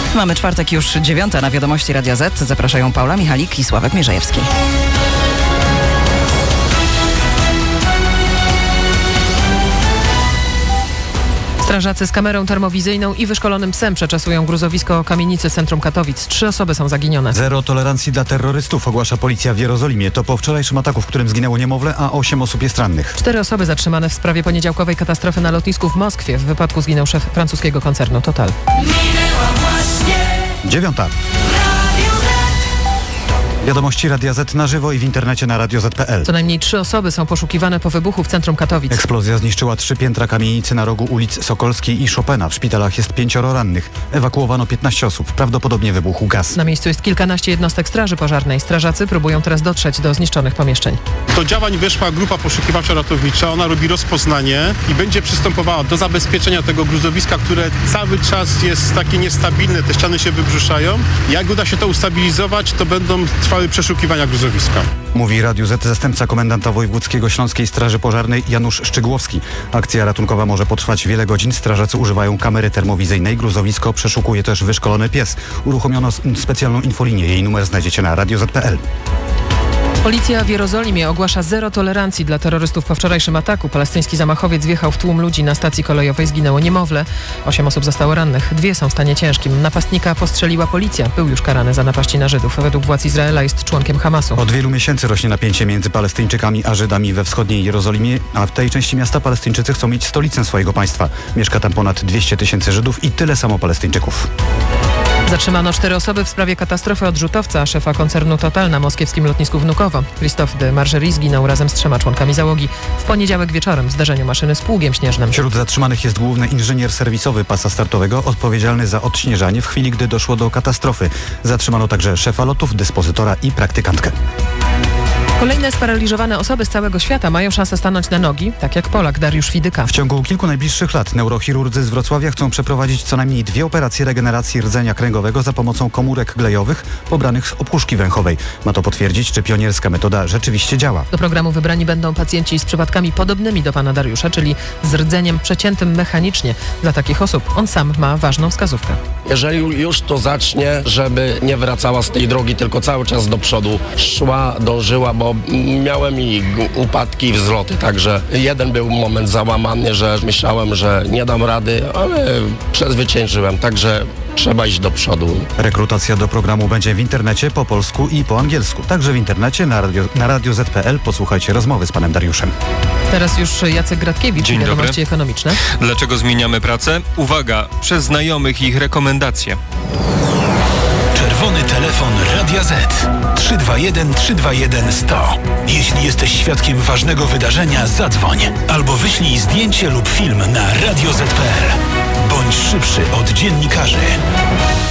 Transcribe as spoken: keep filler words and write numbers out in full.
Mamy czwartek już dziewiąta na Wiadomości Radia Z. Zapraszają Paula Michalik i Sławek Mierzejewski. Strażacy z kamerą termowizyjną i wyszkolonym psem przeczesują gruzowisko kamienicy centrum Katowic. Trzy osoby są zaginione. Zero tolerancji dla terrorystów, ogłasza policja w Jerozolimie. To po wczorajszym ataku, w którym zginęło niemowlę, a osiem osób jest rannych. Cztery osoby zatrzymane w sprawie poniedziałkowej katastrofy na lotnisku w Moskwie. W wypadku zginął szef francuskiego koncernu Total. Dziewiąta. Wiadomości Radia Z na żywo i w internecie na radio zet kropka pe el. Co najmniej trzy osoby są poszukiwane po wybuchu w centrum Katowic. Eksplozja zniszczyła trzy piętra kamienicy na rogu ulic Sokolskiej i Chopina. W szpitalach jest pięcioro rannych. Ewakuowano piętnaście osób. Prawdopodobnie wybuchł gaz. Na miejscu jest kilkanaście jednostek straży pożarnej. Strażacy próbują teraz dotrzeć do zniszczonych pomieszczeń. Do działań weszła grupa poszukiwawczo-ratownicza. Ona robi rozpoznanie i będzie przystępowała do zabezpieczenia tego gruzowiska, które cały czas jest takie niestabilne. Te ściany się wybrzuszają. Jak uda się to ustabilizować, to będą trwały przeszukiwania gruzowiska. Mówi Radiu Z zastępca komendanta wojewódzkiego Śląskiej Straży Pożarnej Janusz Szczygłowski. Akcja ratunkowa może potrwać wiele godzin. Strażacy używają kamery termowizyjnej. Gruzowisko przeszukuje też wyszkolony pies. Uruchomiono specjalną infolinię. Jej numer znajdziecie na radio zet kropka pe el. Policja w Jerozolimie ogłasza zero tolerancji dla terrorystów po wczorajszym ataku. Palestyński zamachowiec wjechał w tłum ludzi na stacji kolejowej. Zginęło niemowlę. Osiem osób zostało rannych. Dwie są w stanie ciężkim. Napastnika postrzeliła policja. Był już karany za napaści na Żydów. Według władz Izraela jest członkiem Hamasu. Od wielu miesięcy rośnie napięcie między Palestyńczykami a Żydami we wschodniej Jerozolimie, a w tej części miasta Palestyńczycy chcą mieć stolicę swojego państwa. Mieszka tam ponad dwieście tysięcy Żydów i tyle samo Palestyńczyków. Zatrzymano cztery osoby w sprawie katastrofy odrzutowca szefa koncernu Total na moskiewskim lotnisku Wnukowo. Christophe de Margerie zginął razem z trzema członkami załogi w poniedziałek wieczorem w zdarzeniu maszyny z pługiem śnieżnym. Wśród zatrzymanych jest główny inżynier serwisowy pasa startowego odpowiedzialny za odśnieżanie w chwili, gdy doszło do katastrofy. Zatrzymano także szefa lotów, dyspozytora i praktykantkę. Kolejne sparaliżowane osoby z całego świata mają szansę stanąć na nogi, tak jak Polak Dariusz Fidyka. W ciągu kilku najbliższych lat neurochirurdzy z Wrocławia chcą przeprowadzić co najmniej dwie operacje regeneracji rdzenia kręgowego za pomocą komórek glejowych pobranych z opłuszki węchowej. Ma to potwierdzić, czy pionierska metoda rzeczywiście działa. Do programu wybrani będą pacjenci z przypadkami podobnymi do pana Dariusza, czyli z rdzeniem przeciętym mechanicznie. Dla takich osób on sam ma ważną wskazówkę. Jeżeli już to zacznie, żeby nie wracała z tej drogi, tylko cały czas do przodu szła, dążyła, bo miałem i upadki i wzloty, także jeden był moment załamany, że myślałem, że nie dam rady, ale przezwyciężyłem, także trzeba iść do przodu. Rekrutacja do programu będzie w internecie po polsku i po angielsku. Także w internecie na radio, na radio zet kropka pe el posłuchajcie rozmowy z panem Dariuszem. Teraz już Jacek Gratkiewicz, Dzień Wiadomości dobry. Ekonomiczne. Dlaczego zmieniamy pracę? Uwaga, przez znajomych i ich rekomendacje. Czerwony telefon Radia Z. trzy dwa jeden trzy dwa jeden sto. Jeśli jesteś świadkiem ważnego wydarzenia, zadzwoń albo wyślij zdjęcie lub film na radio zet kropka pe el. Bądź szybszy od dziennikarzy.